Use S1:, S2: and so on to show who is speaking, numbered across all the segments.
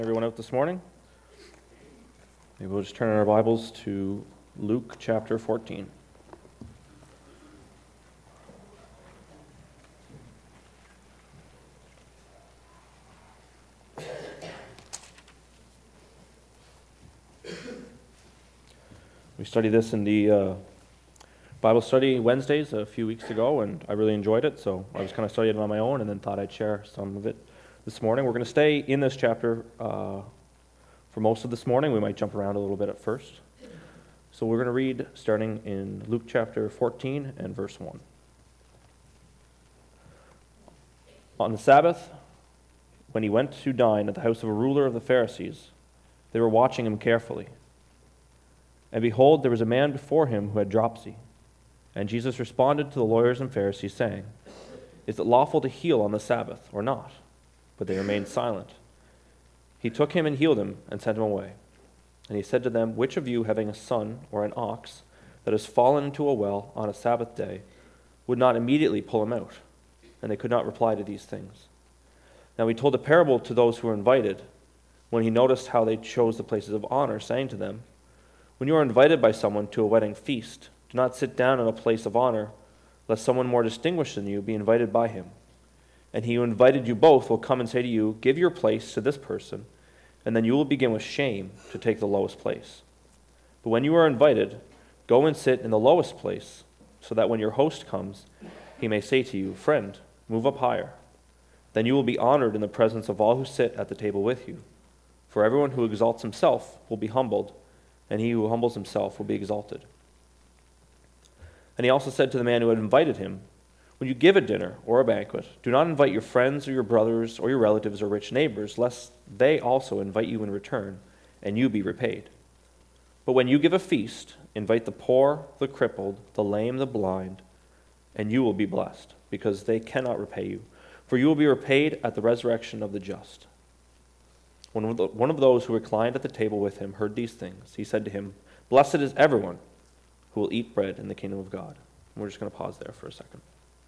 S1: Everyone out this morning? Maybe we'll just turn our Bibles to Luke chapter 14. We studied this in the Bible study Wednesdays a few weeks ago, and I really enjoyed it, so I was kind of studying it on my own and then thought I'd share some of it this morning. We're going to stay in this chapter for most of this morning. We might jump around a little bit at first. So we're going to read starting in Luke chapter 14 and verse 1. On the Sabbath, when he went to dine at the house of a ruler of the Pharisees, they were watching him carefully. And behold, there was a man before him who had dropsy. And Jesus responded to the lawyers and Pharisees, saying, "Is it lawful to heal on the Sabbath or not?" But they remained silent. He took him and healed him and sent him away. And he said to them, "Which of you, having a son or an ox that has fallen into a well on a Sabbath day, would not immediately pull him out?" And they could not reply to these things. Now he told a parable to those who were invited, when he noticed how they chose the places of honor, saying to them, "When you are invited by someone to a wedding feast, do not sit down in a place of honor, lest someone more distinguished than you be invited by him. And he who invited you both will come and say to you, 'Give your place to this person,' and then you will begin with shame to take the lowest place. But when you are invited, go and sit in the lowest place, so that when your host comes, he may say to you, 'Friend, move up higher.' Then you will be honored in the presence of all who sit at the table with you. For everyone who exalts himself will be humbled, and he who humbles himself will be exalted." And he also said to the man who had invited him, "When you give a dinner or a banquet, do not invite your friends or your brothers or your relatives or rich neighbors, lest they also invite you in return, and you be repaid. But when you give a feast, invite the poor, the crippled, the lame, the blind, and you will be blessed, because they cannot repay you, for you will be repaid at the resurrection of the just." When one of those who reclined at the table with him heard these things, he said to him, "Blessed is everyone who will eat bread in the kingdom of God." And we're just going to pause there for a second.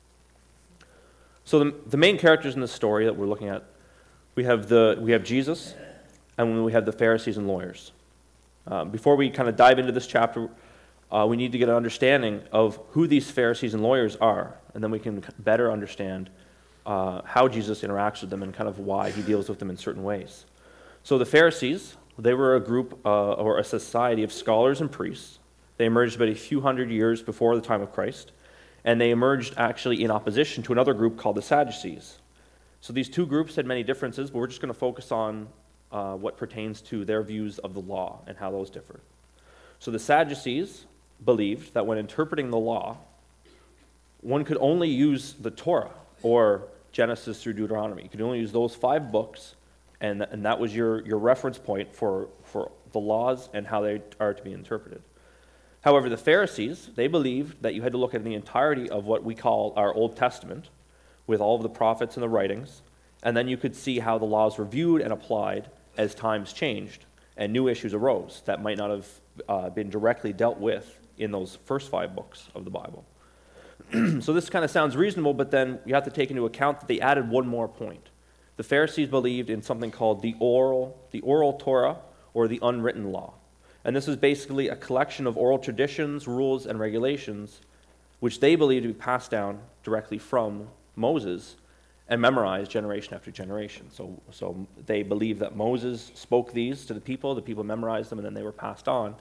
S1: So the main characters in the story that we're looking at, we have Jesus, and we have the Pharisees and lawyers. Before we kind of dive into this chapter, we need to get an understanding of who these Pharisees and lawyers are, and then we can better understand how Jesus interacts with them and kind of why he deals with them in certain ways. So the Pharisees, they were a group or a society of scholars and priests. They emerged about a few hundred years before the time of Christ. And they emerged actually in opposition to another group called the Sadducees. So these two groups had many differences, but we're just going to focus on what pertains to their views of the law and how those differ. So the Sadducees believed that when interpreting the law, one could only use the Torah, or Genesis through Deuteronomy. You could only use those 5 books, and that was your reference point for the laws and how they are to be interpreted. However, the Pharisees, they believed that you had to look at the entirety of what we call our Old Testament, with all of the prophets and the writings, and then you could see how the laws were viewed and applied as times changed and new issues arose that might not have been directly dealt with in those first 5 books of the Bible. So this kind of sounds reasonable, but then you have to take into account that they added one more point. The Pharisees believed in something called the oral Torah, or the unwritten law. And this is basically a collection of oral traditions, rules, and regulations, which they believed to be passed down directly from Moses and memorized generation after generation. So they believed that Moses spoke these to the people memorized them, and then they were passed on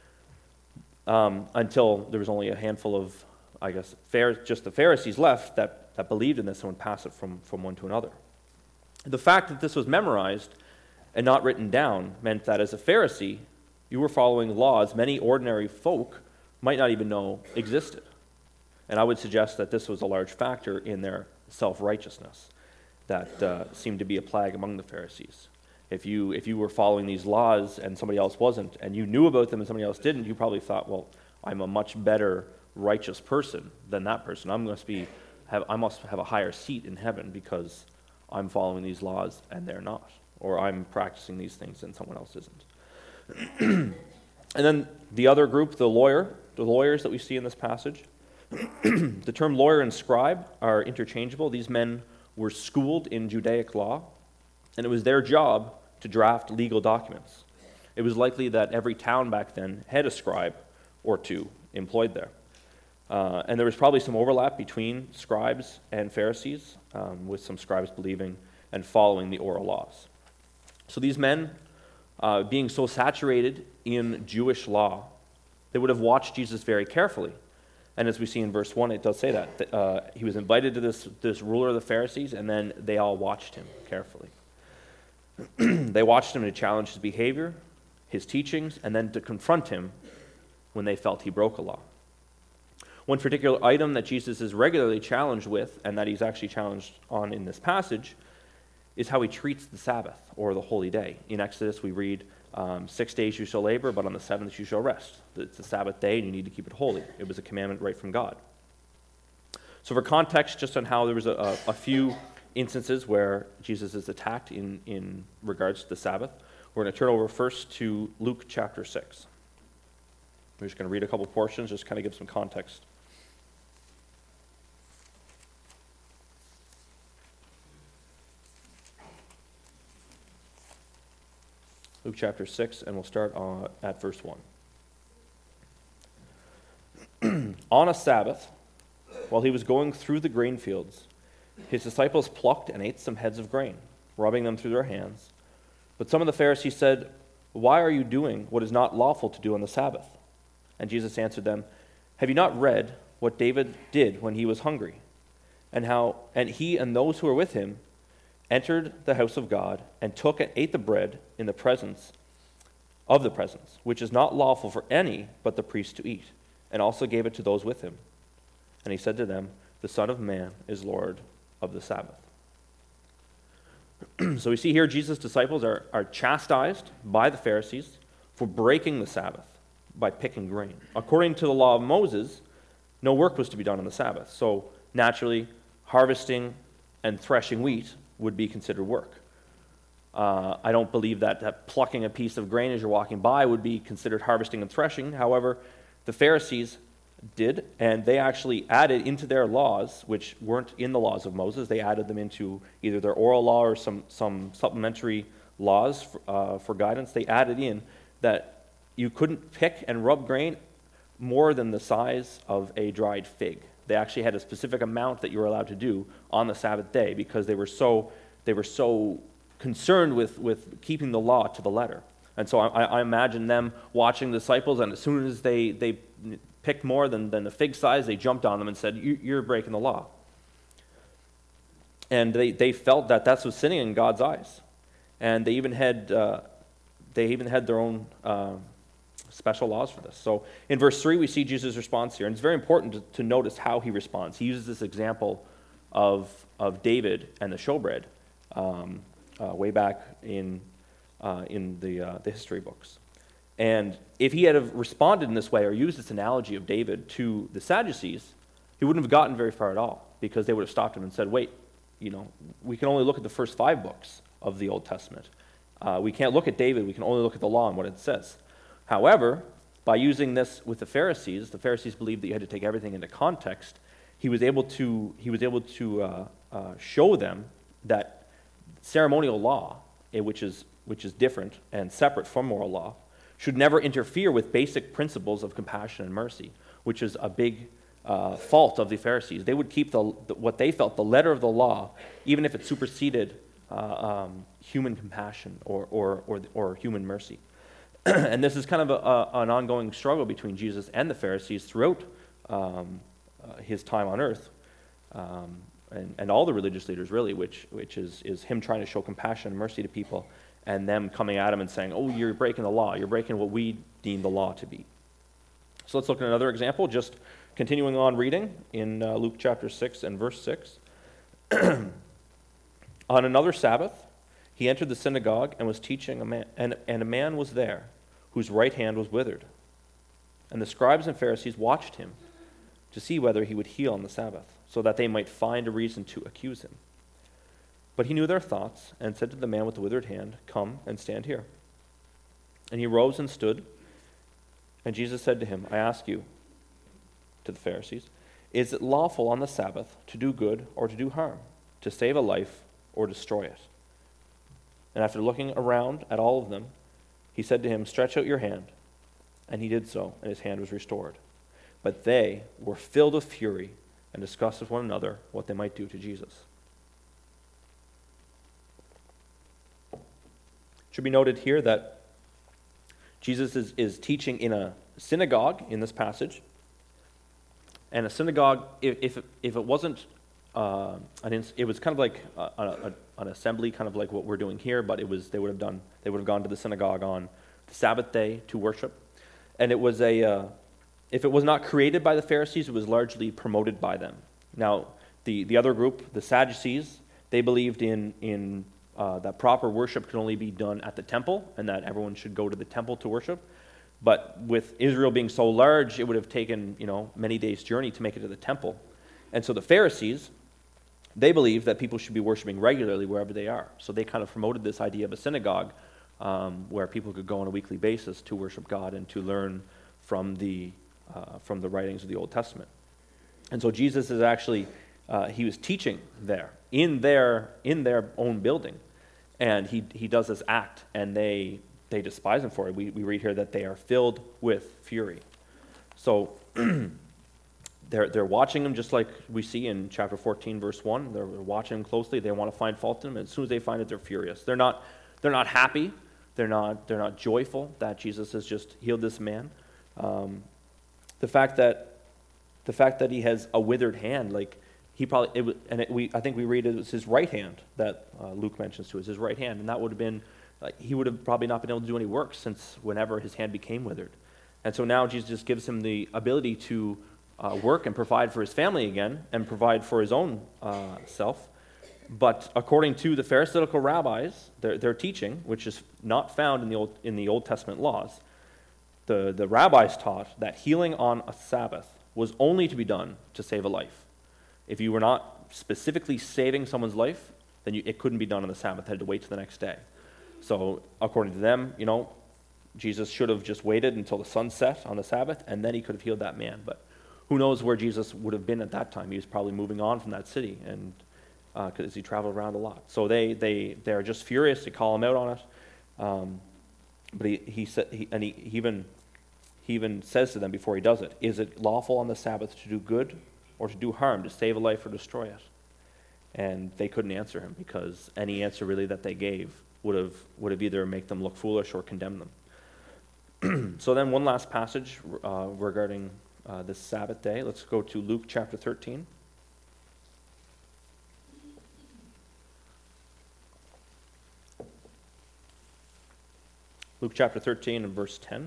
S1: until there was only a handful of, I guess, just the Pharisees left that believed in this and would pass it from one to another. The fact that this was memorized and not written down meant that as a Pharisee, you were following laws many ordinary folk might not even know existed. And I would suggest that this was a large factor in their self-righteousness that seemed to be a plague among the Pharisees. If you were following these laws and somebody else wasn't, and you knew about them and somebody else didn't, you probably thought, well, I'm a much better righteous person than that person. I must have a higher seat in heaven because I'm following these laws and they're not. Or I'm practicing these things and someone else isn't. And then the other group, the lawyers that we see in this passage, the term lawyer and scribe are interchangeable. These men were schooled in Judaic law, and it was their job to draft legal documents. It was likely that every town back then had a scribe or two employed there. And there was probably some overlap between scribes and Pharisees, with some scribes believing and following the oral laws. So these men, being so saturated in Jewish law, they would have watched Jesus very carefully. And as we see in verse 1, it does say that. He was invited to this ruler of the Pharisees, and then they all watched him carefully. They watched him to challenge his behavior, his teachings, and then to confront him when they felt he broke a law. One particular item that Jesus is regularly challenged with, and that he's actually challenged on in this passage, is how he treats the Sabbath, or the holy day. In Exodus, we read, 6 days you shall labor, but on the seventh you shall rest. It's the Sabbath day, and you need to keep it holy. It was a commandment right from God. So for context, just on how there was a few instances where Jesus is attacked in regards to the Sabbath, we're going to turn over first to Luke chapter 6. We're just going to read a couple portions, just kind of give some context. Luke chapter 6, and we'll start at verse 1. On a Sabbath, while he was going through the grain fields, his disciples plucked and ate some heads of grain, rubbing them through their hands. But some of the Pharisees said, "Why are you doing what is not lawful to do on the Sabbath?" And Jesus answered them, "Have you not read what David did when he was hungry, and how he and those who were with him entered the house of God, and took and ate the bread in the presence, which is not lawful for any but the priest to eat, and also gave it to those with him? And he said to them, the Son of Man is Lord of the Sabbath." So we see here Jesus' disciples are chastised by the Pharisees for breaking the Sabbath by picking grain. According to the law of Moses, no work was to be done on the Sabbath. So naturally, harvesting and threshing wheat would be considered work. I don't believe that plucking a piece of grain as you're walking by would be considered harvesting and threshing. However, the Pharisees did, and they actually added into their laws, which weren't in the laws of Moses, they added them into either their oral law or some supplementary laws for guidance. They added in that you couldn't pick and rub grain more than the size of a dried fig. They actually had a specific amount that you were allowed to do on the Sabbath day because they were so concerned with keeping the law to the letter. And so I imagine them watching the disciples, and as soon as they picked more than the fig size, they jumped on them and said, "You're breaking the law." And they felt that that's was sinning in God's eyes. And they even had their own special laws for this. So in verse 3, we see Jesus' response here. And it's very important to notice how he responds. He uses this example of David and the showbread way back in the history books. And if he had have responded in this way or used this analogy of David to the Sadducees, he wouldn't have gotten very far at all, because they would have stopped him and said, "Wait, we can only look at the first 5 books of the Old Testament. We can't look at David. We can only look at the law and what it says." However, by using this with the Pharisees believed that you had to take everything into context. He was able to show them that ceremonial law, which is different and separate from moral law, should never interfere with basic principles of compassion and mercy, which is a big fault of the Pharisees. They would keep what they felt the letter of the law, even if it superseded human compassion or human mercy. And this is kind of an ongoing struggle between Jesus and the Pharisees throughout his time on earth, and all the religious leaders really, which is him trying to show compassion and mercy to people, and them coming at him and saying, "Oh, you're breaking the law. You're breaking what we deem the law to be." So let's look at another example, just continuing on reading in Luke chapter 6 and verse 6. On another Sabbath, he entered the synagogue and was teaching a man, and a man was there whose right hand was withered. And the scribes and Pharisees watched him to see whether he would heal on the Sabbath, so that they might find a reason to accuse him. But he knew their thoughts and said to the man with the withered hand, "Come and stand here." And he rose and stood. And Jesus said to him, "I ask you," to the Pharisees, "is it lawful on the Sabbath to do good or to do harm, to save a life or destroy it?" And after looking around at all of them, he said to him, "Stretch out your hand." And he did so, and his hand was restored. But they were filled with fury and discussed with one another what they might do to Jesus. It should be noted here that Jesus is teaching in a synagogue in this passage. And a synagogue, if it wasn't, it was kind of like an assembly, kind of like what we're doing here, but they would have gone to the synagogue on the Sabbath day to worship. And it was if it was not created by the Pharisees, it was largely promoted by them. Now, the other group, the Sadducees, they believed in that proper worship could only be done at the temple, and that everyone should go to the temple to worship. But with Israel being so large, it would have taken many days' journey to make it to the temple. And so the Pharisees, they believed that people should be worshiping regularly wherever they are. So they kind of promoted this idea of a synagogue where people could go on a weekly basis to worship God and to learn from the writings of the Old Testament. And so Jesus is actually, he was teaching there in their own building. And he does this act, and they despise him for it. We read here that they are filled with fury. So they're watching him, just like we see in chapter 14, verse 1. They're watching him closely. They want to find fault in him. And as soon as they find it, they're furious. They're not happy. They're not joyful that Jesus has just healed this man. The fact that he has a withered hand, like I think we read it was his right hand that Luke mentions to us, his right hand, and that would have been he would have probably not been able to do any work since whenever his hand became withered. And so now Jesus just gives him the ability to work and provide for his family again and provide for his own self. But according to the Pharisaical rabbis, their teaching, which is not found in the Old Testament laws, the rabbis taught that healing on a Sabbath was only to be done to save a life. If you were not specifically saving someone's life, then it couldn't be done on the Sabbath. It had to wait till the next day. So according to them, Jesus should have just waited until the sun set on the Sabbath, and then he could have healed that man. But who knows where Jesus would have been at that time? He was probably moving on from that city, and because he traveled around a lot. So they're just furious. They call him out on it. But he even says to them before he does it, "Is it lawful on the Sabbath to do good or to do harm, to save a life or destroy it?" And they couldn't answer him, because any answer really that they gave would have either make them look foolish or condemn them. So then one last passage regarding this Sabbath day. Let's go to Luke chapter 13. Luke chapter 13 and verse 10.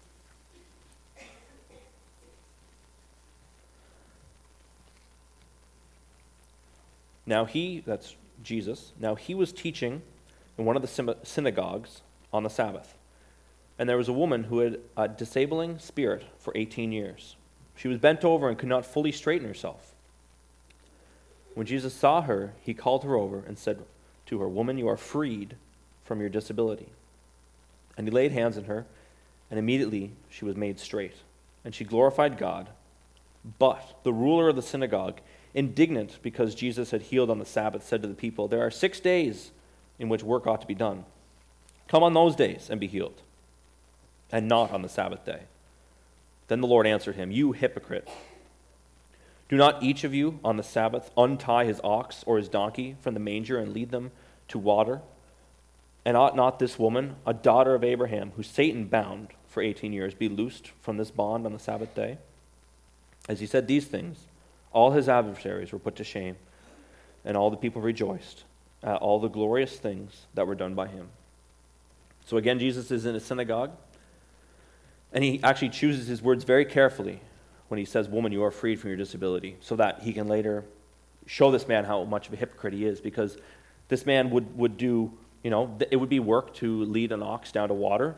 S1: Now that's Jesus, now he was teaching in one of the synagogues on the Sabbath. And there was a woman who had a disabling spirit for 18 years. She was bent over and could not fully straighten herself. When Jesus saw her, he called her over and said to her, "Woman, you are freed from your disability." And he laid hands on her, and immediately she was made straight. And she glorified God. But the ruler of the synagogue, indignant because Jesus had healed on the Sabbath, said to the people, "There are 6 days in which work ought to be done. Come on those days and be healed, and not on the Sabbath day." Then the Lord answered him, "You hypocrite! Do not each of you on the Sabbath untie his ox or his donkey from the manger and lead them to water? And ought not this woman, a daughter of Abraham, who Satan bound for 18 years, be loosed from this bond on the Sabbath day?" As he said these things, all his adversaries were put to shame, and all the people rejoiced at all the glorious things that were done by him. So again, Jesus is in a synagogue, and he actually chooses his words very carefully when he says, "Woman, you are freed from your disability," so that he can later show this man how much of a hypocrite he is, because this man would do, it would be work to lead an ox down to water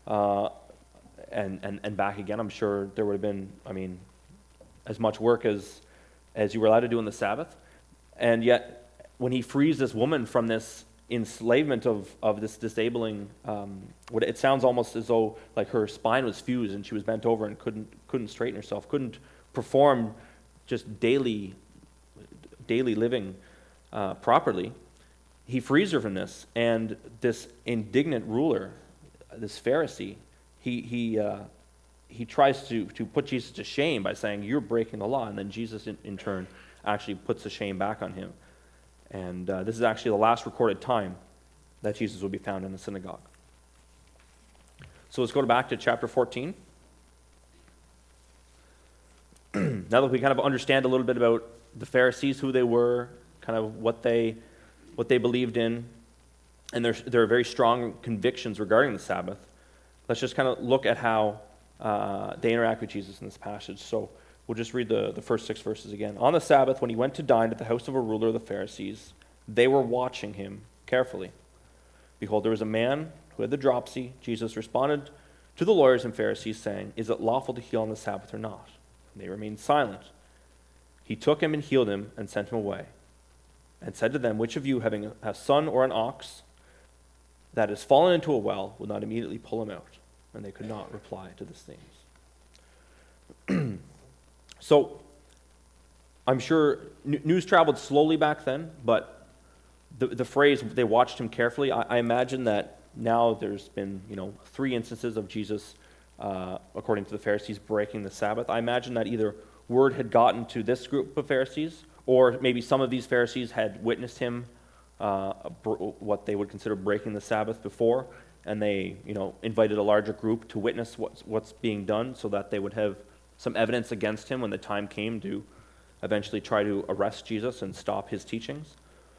S1: and back again. I'm sure there would have been, as much work as you were allowed to do on the Sabbath. And yet, when he frees this woman from this enslavement of this disabling, it sounds almost as though like her spine was fused and she was bent over and couldn't straighten herself, couldn't perform just daily living properly. he frees her from this, and this indignant ruler, this Pharisee, he tries to put Jesus to shame by saying, "You're breaking the law," and then Jesus, in turn, actually puts the shame back on him. And this is actually the last recorded time that Jesus will be found in the synagogue. So let's go back to chapter 14. Now that we kind of understand a little bit about the Pharisees, who they were, kind of what they believed in, and there are very strong convictions regarding the Sabbath, let's just kind of look at how they interact with Jesus in this passage. So we'll just read the first 6 verses again. On the Sabbath, when he went to dine at the house of a ruler of the Pharisees, they were watching him carefully. Behold, there was a man who had the dropsy. Jesus responded to the lawyers and Pharisees, saying, "Is it lawful to heal on the Sabbath or not?" And they remained silent. He took him and healed him and sent him away, and said to them, "Which of you, having a son or an ox that has fallen into a well, will not immediately pull him out?" And they could not reply to these things. So, I'm sure news traveled slowly back then, but the phrase, "they watched him carefully," I imagine that now there's been 3 instances of Jesus, according to the Pharisees, breaking the Sabbath. I imagine that either word had gotten to this group of Pharisees, or maybe some of these Pharisees had witnessed him, what they would consider breaking the Sabbath before, and they invited a larger group to witness what's being done, so that they would have some evidence against him when the time came to eventually try to arrest Jesus and stop his teachings.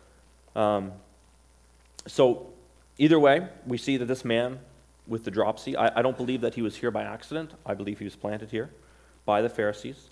S1: So either way, we see that this man with the dropsy, I don't believe that he was here by accident. I believe he was planted here by the Pharisees.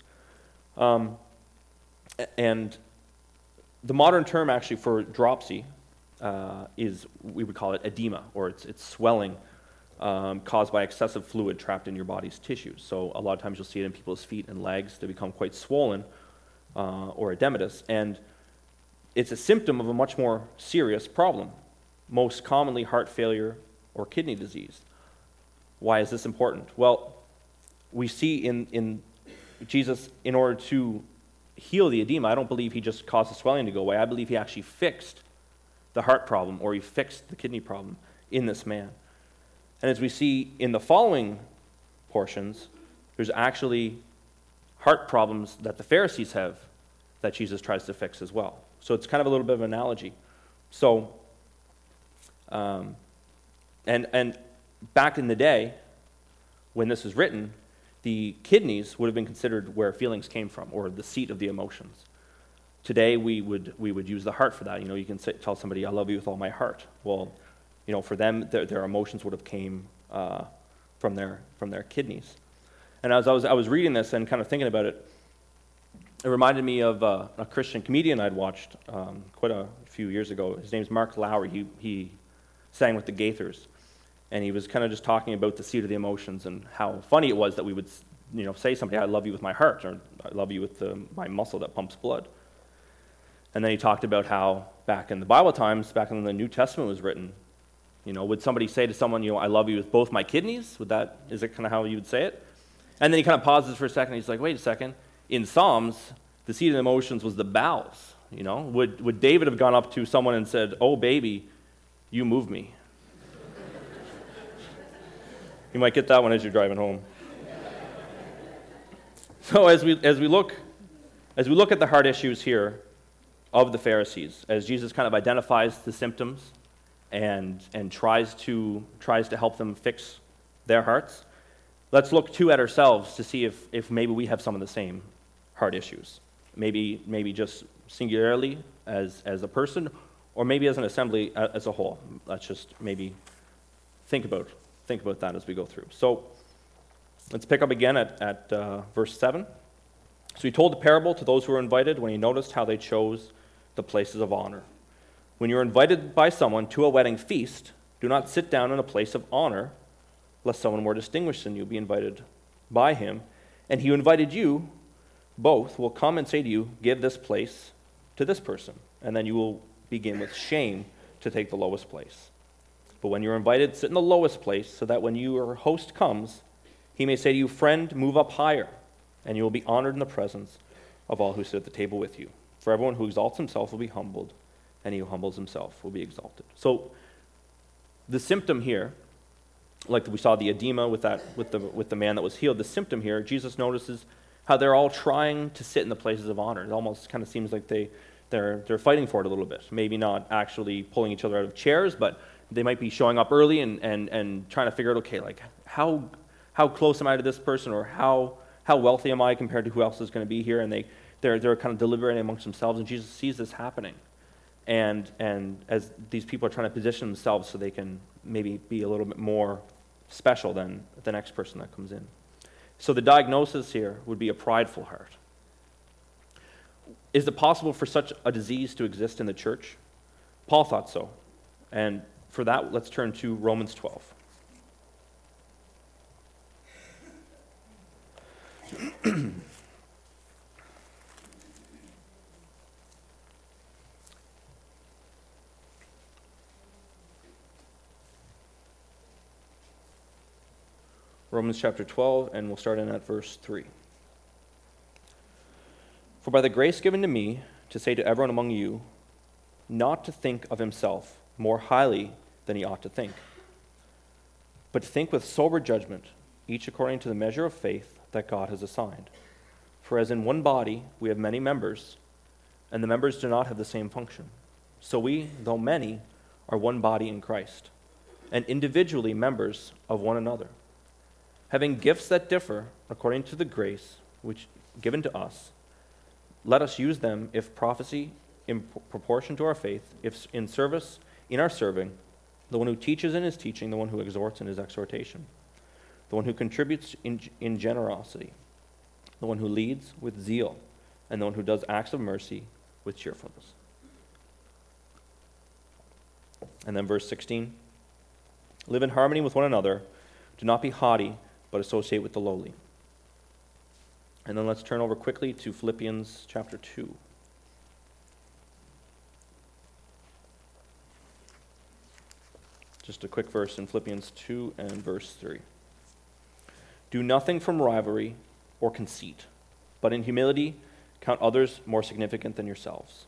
S1: And the modern term actually for dropsy is, we would call it edema, or it's swelling caused by excessive fluid trapped in your body's tissues. So a lot of times you'll see it in people's feet and legs. They become quite swollen, or edematous, and it's a symptom of a much more serious problem, most commonly heart failure or kidney disease. Why is this important? Well, we see in Jesus, in order to heal the edema, I don't believe he just caused the swelling to go away. I believe he actually fixed the heart problem, or he fixed the kidney problem in this man. And as we see in the following portions, there's actually heart problems that the Pharisees have that Jesus tries to fix as well. So it's kind of a little bit of an analogy. So, and back in the day, when this was written, the kidneys would have been considered where feelings came from, or the seat of the emotions. Today, we would use the heart for that. You can tell somebody, "I love you with all my heart." Well, for them, their emotions would have came from their kidneys. And as I was reading this and kind of thinking about it, it reminded me of a Christian comedian I'd watched quite a few years ago. His name's Mark Lowry. He sang with the Gaithers, and he was kind of just talking about the seat of the emotions and how funny it was that we would say somebody, "I love you with my heart," or "I love you with my muscle that pumps blood." And then he talked about how back in the Bible times, back when the New Testament was written, would somebody say to someone, "I love you with both my kidneys"? Is it kind of how you would say it? And then he kind of pauses for a second. He's like, "Wait a second. In Psalms, the seat of the emotions was the bowels." Would David have gone up to someone and said, "Oh, baby, you move me"? You might get that one as you're driving home. So as we look at the heart issues here of the Pharisees, as Jesus kind of identifies the symptoms and tries to help them fix their hearts, let's look too at ourselves to see if maybe we have some of the same heart issues. Maybe just singularly as a person, or maybe as an assembly as a whole. Let's just maybe think about that as we go through. So let's pick up again at verse 7. So he told the parable to those who were invited when he noticed how they chose the places of honor. When you are invited by someone to a wedding feast, do not sit down in a place of honor, lest someone more distinguished than you be invited by him, and he who invited you both will come and say to you, "Give this place to this person," and then you will begin with shame to take the lowest place. But when you're invited, sit in the lowest place, so that when your host comes, he may say to you, "Friend, move up higher," and you will be honored in the presence of all who sit at the table with you. For everyone who exalts himself will be humbled, and he who humbles himself will be exalted. So the symptom here, like we saw the edema with the man that was healed, the symptom here, Jesus notices how they're all trying to sit in the places of honor. It almost kind of seems like they're fighting for it a little bit. Maybe not actually pulling each other out of chairs, but they might be showing up early and trying to figure out, okay, like how close am I to this person, or how wealthy am I compared to who else is going to be here? And they're kind of deliberating amongst themselves, and Jesus sees this happening. And as these people are trying to position themselves so they can maybe be a little bit more special than the next person that comes in. So the diagnosis here would be a prideful heart. Is it possible for such a disease to exist in the church? Paul thought so. And for that, let's turn to Romans 12. Romans chapter 12, and we'll start in at verse 3. For by the grace given to me to say to everyone among you, not to think of himself more highly than he ought to think, but to think with sober judgment, each according to the measure of faith that God has assigned. For as in one body we have many members, and the members do not have the same function, so we, though many, are one body in Christ, and individually members of one another. Having gifts that differ according to the grace which given to us, let us use them, if prophecy, in proportion to our faith, if in service, in our serving, the one who teaches in his teaching, the one who exhorts in his exhortation, the one who contributes in generosity, the one who leads with zeal, and the one who does acts of mercy with cheerfulness. And then verse 16, live in harmony with one another, do not be haughty, but associate with the lowly. And then let's turn over quickly to Philippians chapter 2. Just a quick verse in Philippians 2 and verse 3. Do nothing from rivalry or conceit, but in humility count others more significant than yourselves.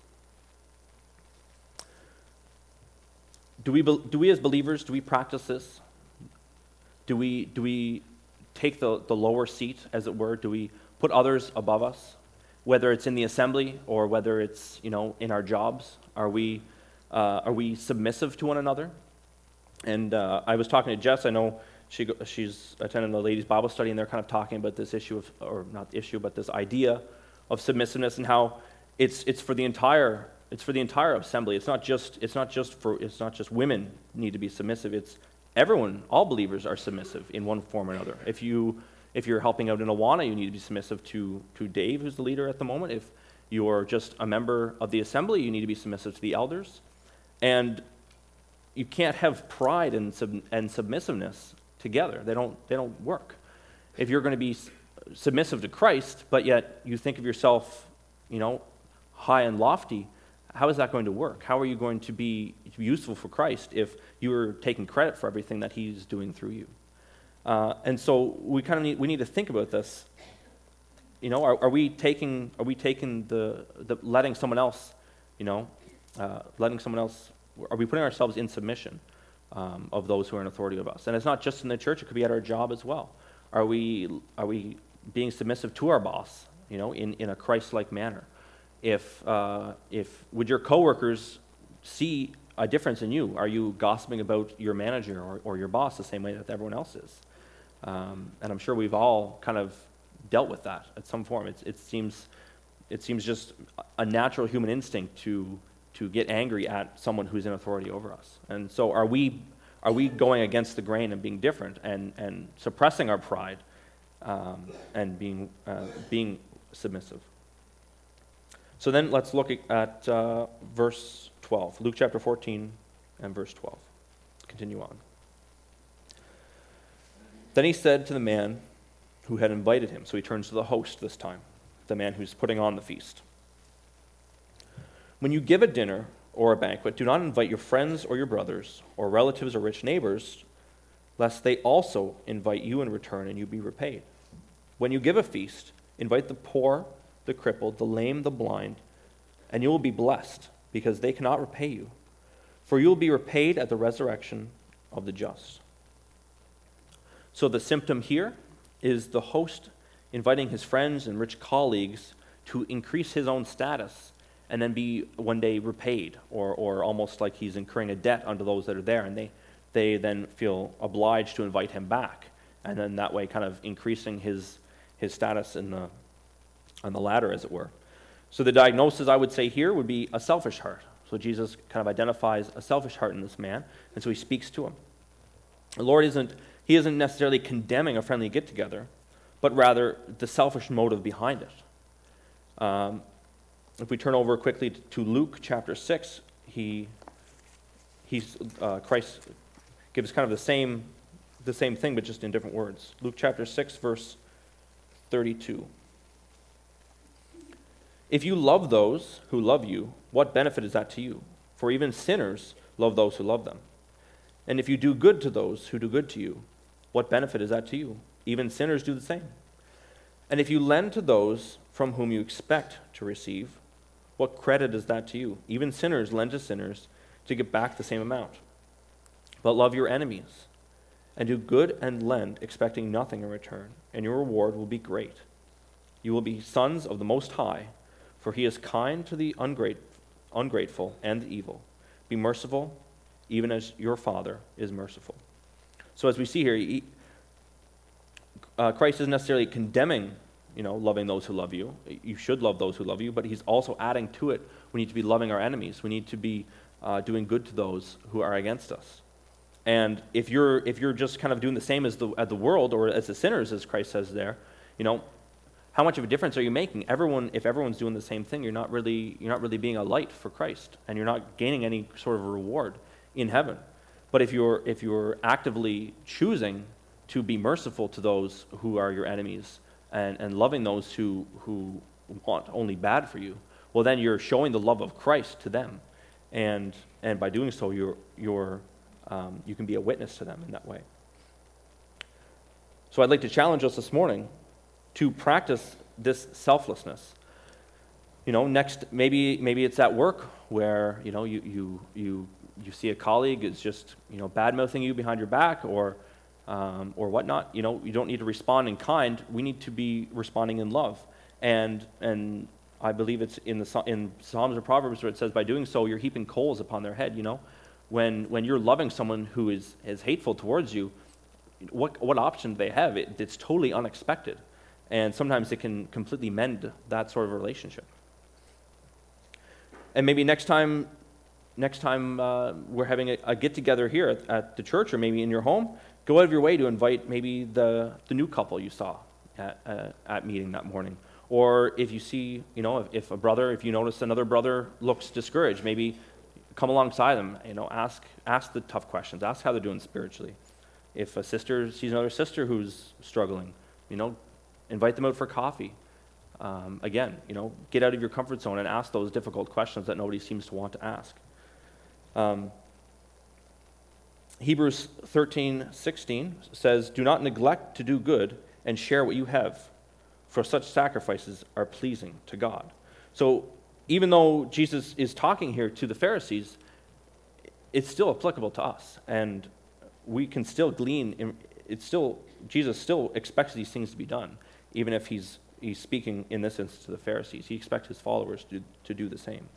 S1: Do we as believers, do we practice this? Do we take the lower seat, as it were? Do we put others above us, whether it's in the assembly or whether it's in our jobs? Are we submissive to one another? And I was talking to Jess. I know she's attending the ladies' Bible study, and they're kind of talking about this issue of, or not issue, but this idea of submissiveness and how it's for the entire assembly. It's not just women need to be submissive. It's everyone, all believers are submissive in one form or another. If you're helping out in Awana, you need to be submissive to Dave, who's the leader at the moment. If you're just a member of the assembly, you need to be submissive to the elders. And you can't have pride and submissiveness together. They don't work. If you're going to be submissive to Christ, but yet you think of yourself, high and lofty, how is that going to work? How are you going to be useful for Christ if you are taking credit for everything that he's doing through you? And so we need to think about this. Are we taking the letting someone else, are we putting ourselves in submission of those who are in authority of us? And it's not just in the church; it could be at our job as well. Are we being submissive to our boss, in a Christ-like manner? If would your coworkers see a difference in you? Are you gossiping about your manager or your boss the same way that everyone else is? And I'm sure we've all kind of dealt with that at some form. It seems just a natural human instinct to get angry at someone who's in authority over us. And so are we going against the grain and being different and suppressing our pride and being submissive? So then let's look at verse 12, Luke chapter 14 and verse 12. Continue on. Then he said to the man who had invited him, so he turns to the host this time, the man who's putting on the feast. When you give a dinner or a banquet, do not invite your friends or your brothers or relatives or rich neighbors, lest they also invite you in return and you be repaid. When you give a feast, invite the poor, the crippled, the lame, the blind, and you will be blessed, because they cannot repay you. For you will be repaid at the resurrection of the just. So the symptom here is the host inviting his friends and rich colleagues to increase his own status and then be one day repaid, or almost like he's incurring a debt unto those that are there, and they then feel obliged to invite him back, and then that way kind of increasing his status on the ladder, as it were. So the diagnosis, I would say here, would be a selfish heart. So Jesus kind of identifies a selfish heart in this man, and so he speaks to him. The Lord isn't necessarily condemning a friendly get-together, but rather the selfish motive behind it. If we turn over quickly to Luke chapter 6, Christ gives kind of the same thing, but just in different words. Luke chapter 6, verse 32. If you love those who love you, what benefit is that to you? For even sinners love those who love them. And if you do good to those who do good to you, what benefit is that to you? Even sinners do the same. And if you lend to those from whom you expect to receive, what credit is that to you? Even sinners lend to sinners to get back the same amount. But love your enemies, and do good and lend, expecting nothing in return, and your reward will be great. You will be sons of the Most High, for he is kind to the ungrateful and the evil. Be merciful, even as your Father is merciful. So as we see here, Christ isn't necessarily condemning, loving those who love you. You should love those who love you, but he's also adding to it, we need to be loving our enemies. We need to be doing good to those who are against us. And if you're just kind of doing the same as the world, or as the sinners, as Christ says there, how much of a difference are you making? If everyone's doing the same thing, you're not really being a light for Christ, and you're not gaining any sort of a reward in heaven. But if you're actively choosing to be merciful to those who are your enemies, and loving those who want only bad for you, well, then you're showing the love of Christ to them, and by doing so, you can be a witness to them in that way. So I'd like to challenge us this morning to practice this selflessness. Next, maybe it's at work where you see a colleague is just bad mouthing you behind your back, or whatnot. You don't need to respond in kind. We need to be responding in love, and I believe it's in Psalms or Proverbs where it says, by doing so you're heaping coals upon their head. When you're loving someone who is hateful towards you, what option do they have? It's totally unexpected. And sometimes it can completely mend that sort of relationship. And maybe next time we're having a get-together here at the church, or maybe in your home, go out of your way to invite maybe the new couple you saw at meeting that morning. Or if you see, if you notice another brother looks discouraged, maybe come alongside them, ask the tough questions, ask how they're doing spiritually. If a sister sees another sister who's struggling, invite them out for coffee. Again, get out of your comfort zone and ask those difficult questions that nobody seems to want to ask. Hebrews 13:16 says, do not neglect to do good and share what you have, for such sacrifices are pleasing to God. So even though Jesus is talking here to the Pharisees, it's still applicable to us, and we can still glean. Jesus still expects these things to be done, even if he's speaking in this instance to the Pharisees. He expects his followers to do the same.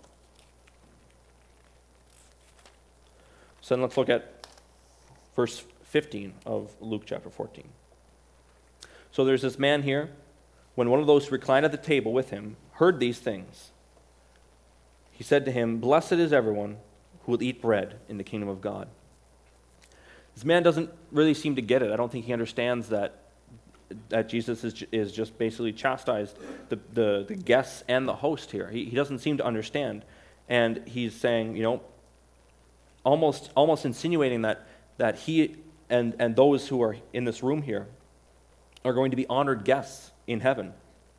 S1: So then let's look at verse 15 of Luke chapter 14. So there's this man here. When one of those who reclined at the table with him heard these things, he said to him, blessed is everyone who will eat bread in the kingdom of God. This man doesn't really seem to get it. I don't think he understands that Jesus is just basically chastised the guests and the host here. He doesn't seem to understand. And he's saying, almost insinuating that he and those who are in this room here are going to be honored guests in heaven.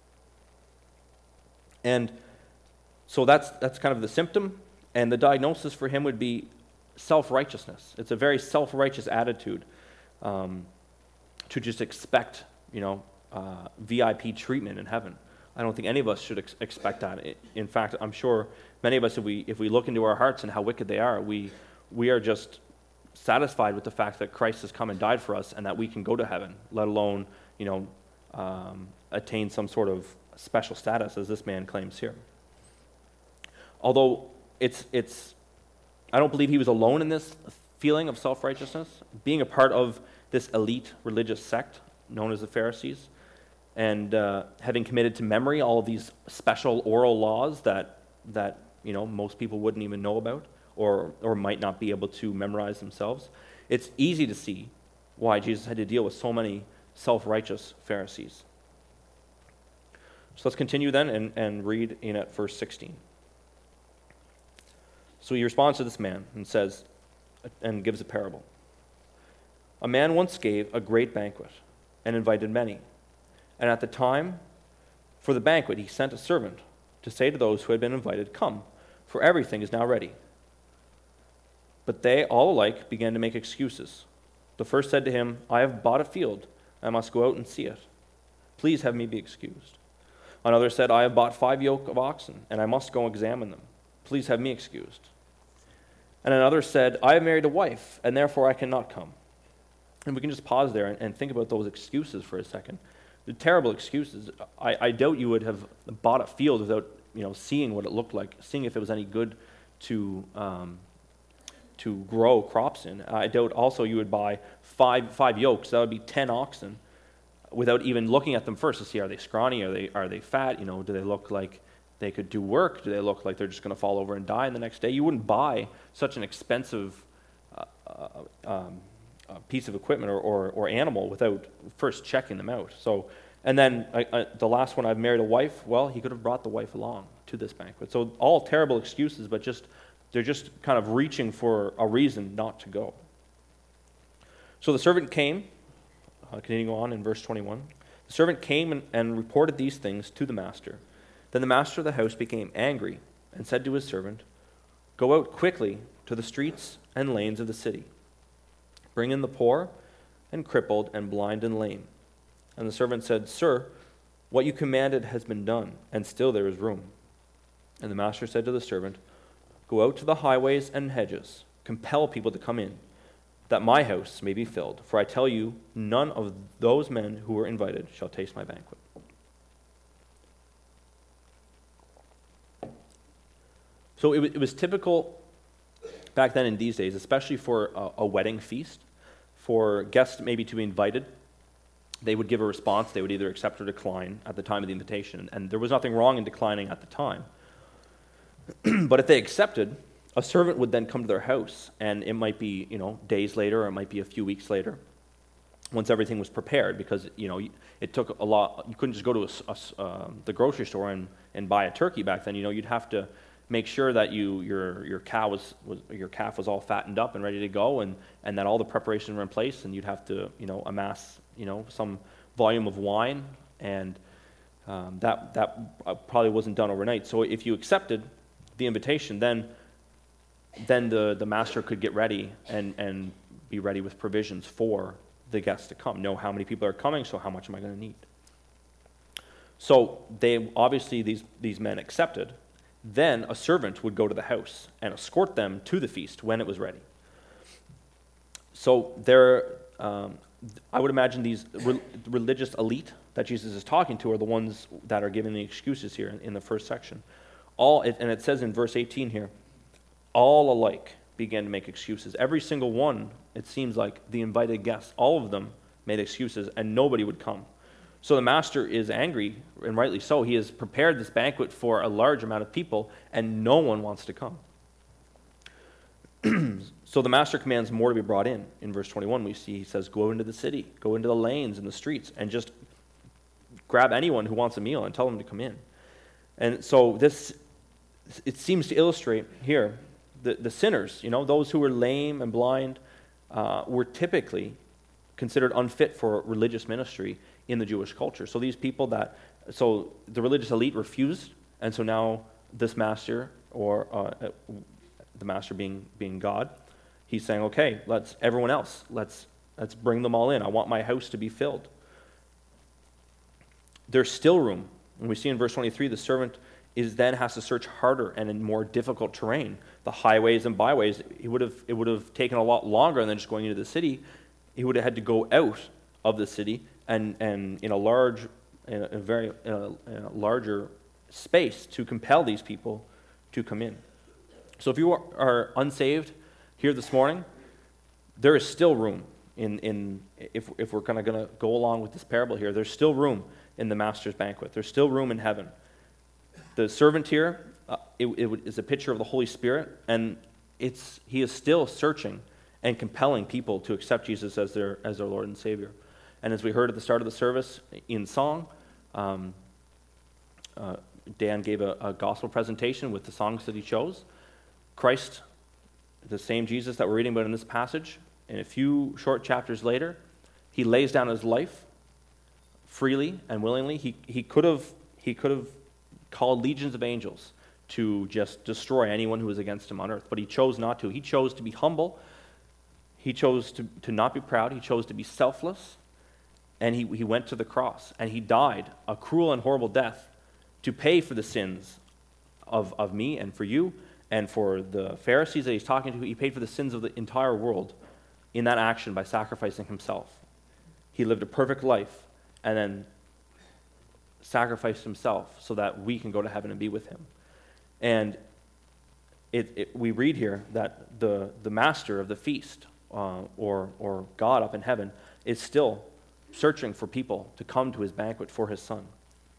S1: And so that's kind of the symptom, and the diagnosis for him would be self-righteousness. It's a very self-righteous attitude to just expect, VIP treatment in heaven. I don't think any of us should expect that. In fact, I'm sure many of us, if we look into our hearts and how wicked they are, we are just satisfied with the fact that Christ has come and died for us and that we can go to heaven, let alone, attain some sort of special status, as this man claims here. Although I don't believe he was alone in this feeling of self-righteousness, being a part of this elite religious sect known as the Pharisees, and having committed to memory all of these special oral laws that most people wouldn't even know about or might not be able to memorize themselves. It's easy to see why Jesus had to deal with so many self-righteous Pharisees. So let's continue then and read in at verse 16. So he responds to this man and says, and gives a parable. A man once gave a great banquet and invited many. And at the time for the banquet, he sent a servant to say to those who had been invited, "Come, for everything is now ready." But they all alike began to make excuses. The first said to him, "I have bought a field. I must go out and see it. Please have me be excused." Another said, "I have bought 5 yoke of oxen, and I must go examine them. Please have me excused." And another said, "I have married a wife, and therefore I cannot come." And we can just pause there and think about those excuses for a second. The terrible excuses. I doubt you would have bought a field without seeing what it looked like, seeing if it was any good to grow crops in. I doubt also you would buy five yokes. That would be 10 oxen, without even looking at them first to see, are they scrawny, are they fat? Do they look like they could do work? Do they look like they're just going to fall over and die in the next day? You wouldn't buy such an expensive piece of equipment or animal without first checking them out. So, and then the last one, I've married a wife. Well, he could have brought the wife along to this banquet. So all terrible excuses, but they're just kind of reaching for a reason not to go. So the servant came, continuing on in verse 21, the servant came and reported these things to the master. Then the master of the house became angry and said to his servant, "Go out quickly to the streets and lanes of the city. Bring in the poor and crippled and blind and lame." And the servant said, "Sir, what you commanded has been done, and still there is room." And the master said to the servant, "Go out to the highways and hedges, compel people to come in, that my house may be filled. For I tell you, none of those men who were invited shall taste my banquet." So it was typical back then in these days, especially for a wedding feast, for guests maybe to be invited. They would give a response. They would either accept or decline at the time of the invitation. And there was nothing wrong in declining at the time. But if they accepted, a servant would then come to their house, and it might be, days later, or it might be a few weeks later, once everything was prepared, because, it took a lot. You couldn't just go to the grocery store and buy a turkey back then. You'd have to make sure that your calf was all fattened up and ready to go, and that all the preparations were in place, and you'd have to amass some volume of wine, and that probably wasn't done overnight. So if you accepted the invitation, then the master could get ready and be ready with provisions for the guests to come. Know how many people are coming, so how much am I going to need? So they obviously these men accepted. Then a servant would go to the house and escort them to the feast when it was ready. So I would imagine these religious elite that Jesus is talking to are the ones that are giving the excuses here in the first section. And it says in verse 18 here, all alike began to make excuses. Every single one, it seems like the invited guests, all of them made excuses, and nobody would come. So the master is angry, and rightly so. He has prepared this banquet for a large amount of people, and no one wants to come. So the master commands more to be brought in. In verse 21, we see he says, "Go into the city, go into the lanes and the streets, and just grab anyone who wants a meal and tell them to come in." And so it seems to illustrate here the sinners, those who were lame and blind, were typically considered unfit for religious ministry in the Jewish culture. So these people so the religious elite refused, and so now this master, or the master being God, he's saying, "Okay, let's bring them all in. I want my house to be filled." There's still room And we see in verse 23, the servant then has to search harder and in more difficult terrain, the highways and byways. It would have taken a lot longer than just going into the city. He would have had to go out of the city and in a larger space to compel these people to come in. So if you are unsaved here this morning, there is still room if we're going to go along with this parable here. There's still room in the master's banquet. There's still room in heaven. The servant here is a picture of the Holy Spirit, and he is still searching and compelling people to accept Jesus as their Lord and Savior. And as we heard at the start of the service in song, Dan gave a gospel presentation with the songs that he chose. Christ, the same Jesus that we're reading about in this passage, in a few short chapters later, he lays down his life freely and willingly. He could have called legions of angels to just destroy anyone who was against him on earth, but he chose not to. He chose to be humble. He chose to not be proud. He chose to be selfless, and he went to the cross, and he died a cruel and horrible death to pay for the sins of me and for you and for the Pharisees that he's talking to. He paid for the sins of the entire world in that action by sacrificing himself. He lived a perfect life and then sacrificed himself so that we can go to heaven and be with him. And we read here that the master of the feast, or God up in heaven, is still searching for people to come to his banquet for his son.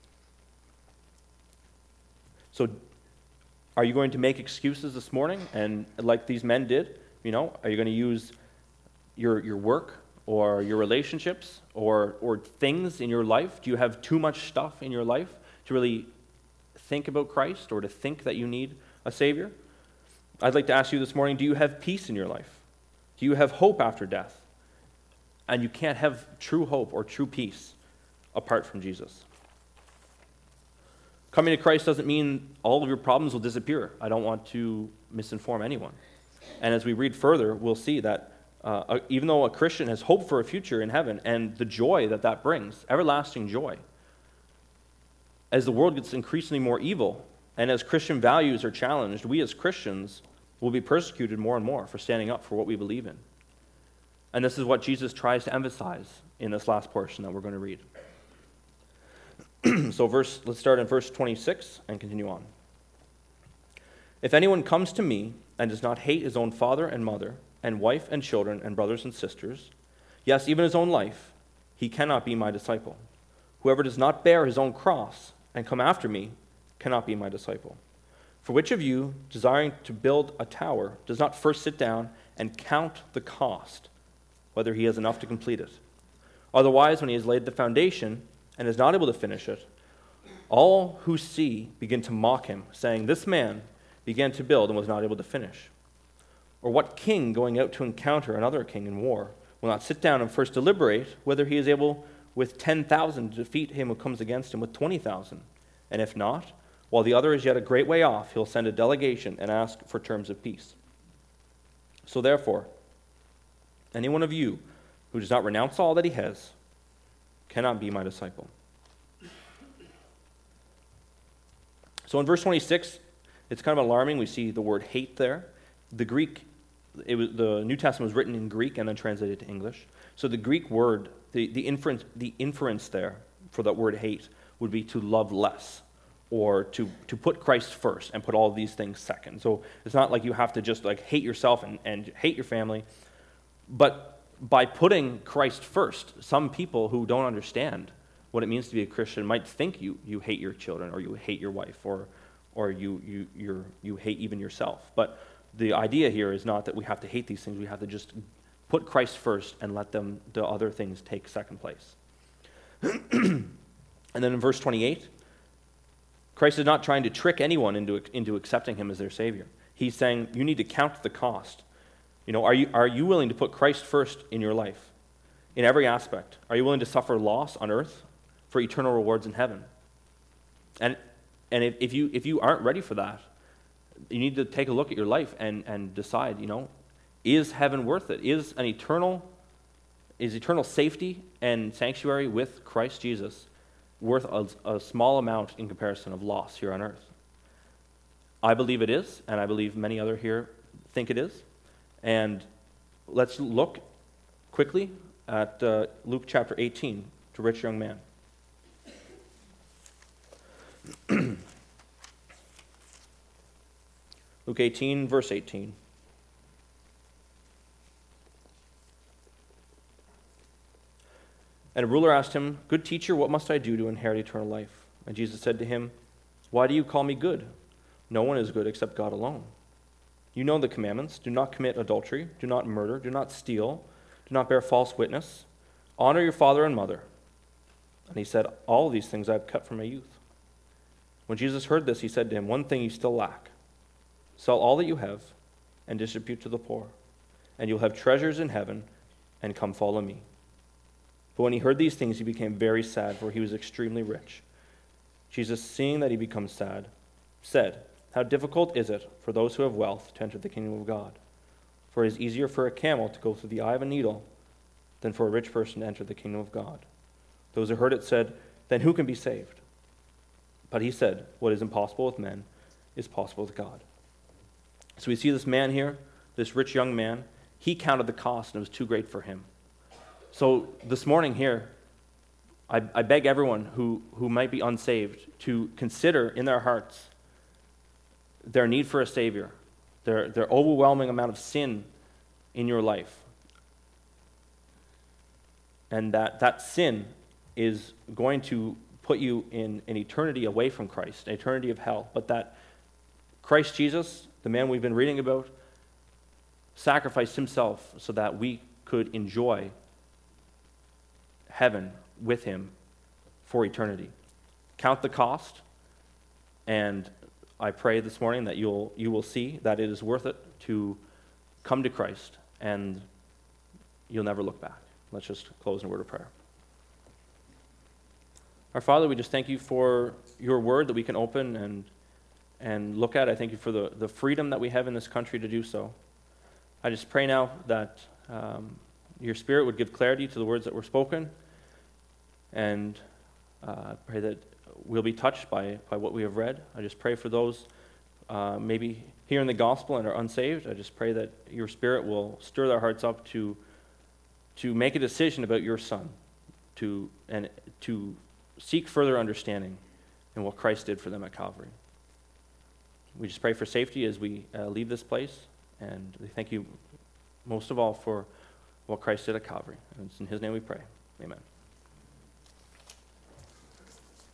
S1: So are you going to make excuses this morning, and like these men did, are you going to use your work or your relationships or things in your life? Do you have too much stuff in your life to really think about Christ or to think that you need a Savior? I'd like to ask you this morning, do you have peace in your life? Do you have hope after death? And you can't have true hope or true peace apart from Jesus. Coming to Christ doesn't mean all of your problems will disappear. I don't want to misinform anyone. And as we read further, we'll see that even though a Christian has hope for a future in heaven and the joy that brings, everlasting joy, as the world gets increasingly more evil and as Christian values are challenged, we as Christians will be persecuted more and more for standing up for what we believe in. And this is what Jesus tries to emphasize in this last portion that we're going to read. So let's start in verse 26 and continue on. If anyone comes to me and does not hate his own father and mother and wife and children and brothers and sisters, yes, even his own life, he cannot be my disciple. Whoever does not bear his own cross and come after me cannot be my disciple. For which of you, desiring to build a tower, does not first sit down and count the cost, whether he has enough to complete it? Otherwise, when he has laid the foundation and is not able to finish it, all who see begin to mock him, saying, "This man began to build and was not able to finish." Or what king going out to encounter another king in war will not sit down and first deliberate whether he is able with 10,000 to defeat him who comes against him with 20,000? And if not, while the other is yet a great way off, he'll send a delegation and ask for terms of peace. So therefore, any one of you who does not renounce all that he has cannot be my disciple. So in verse 26, it's kind of alarming. We see the word hate there. The New Testament was written in Greek and then translated to English. So the Greek word, the inference there for that word hate would be to love less, or to put Christ first and put all of these things second. So it's not like you have to just hate yourself and hate your family, but by putting Christ first, some people who don't understand what it means to be a Christian might think you hate your children, or you hate your wife, or you hate even yourself. But the idea here is not that we have to hate these things. We have to just put Christ first and let the other things take second place. And then in verse 28, Christ is not trying to trick anyone into accepting him as their Savior. He's saying you need to count the cost. Are you willing to put Christ first in your life, in every aspect? Are you willing to suffer loss on earth for eternal rewards in heaven? And if you aren't ready for that, you need to take a look at your life and decide, is heaven worth it? Is eternal safety and sanctuary with Christ Jesus worth a small amount in comparison of loss here on earth? I believe it is, and I believe many other here think it is. And let's look quickly at Luke chapter 18, to rich young man. Luke 18, verse 18. And a ruler asked him, "Good teacher, what must I do to inherit eternal life?" And Jesus said to him, "Why do you call me good? No one is good except God alone. You know the commandments. Do not commit adultery. Do not murder. Do not steal. Do not bear false witness. Honor your father and mother." And he said, "All of these things I have kept from my youth." When Jesus heard this, he said to him, "One thing you still lack. Sell all that you have and distribute to the poor, and you'll have treasures in heaven, and come follow me." But when he heard these things, he became very sad, for he was extremely rich. Jesus, seeing that he becomes sad, said, "How difficult is it for those who have wealth to enter the kingdom of God? For it is easier for a camel to go through the eye of a needle than for a rich person to enter the kingdom of God." Those who heard it said, "Then who can be saved?" But he said, "What is impossible with men is possible with God." So we see this man here, this rich young man. He counted the cost, and it was too great for him. So this morning here, I beg everyone who might be unsaved to consider in their hearts their need for a Savior, their overwhelming amount of sin in your life. And that sin is going to put you in an eternity away from Christ, an eternity of hell. But that Christ Jesus, the man we've been reading about, sacrificed himself so that we could enjoy heaven with him for eternity. Count the cost, and I pray this morning that you will see that it is worth it to come to Christ, and you'll never look back. Let's just close in a word of prayer. Our Father, we just thank you for your word that we can open and look at. I thank you for the freedom that we have in this country to do so. I just pray now that your Spirit would give clarity to the words that were spoken, and I pray that we'll be touched by what we have read. I just pray for those maybe hearing the gospel and are unsaved. I just pray that your Spirit will stir their hearts up to make a decision about your Son, to seek further understanding in what Christ did for them at Calvary. We just pray for safety as we leave this place, and we thank you most of all for what Christ did at Calvary. And it's in his name we pray. Amen.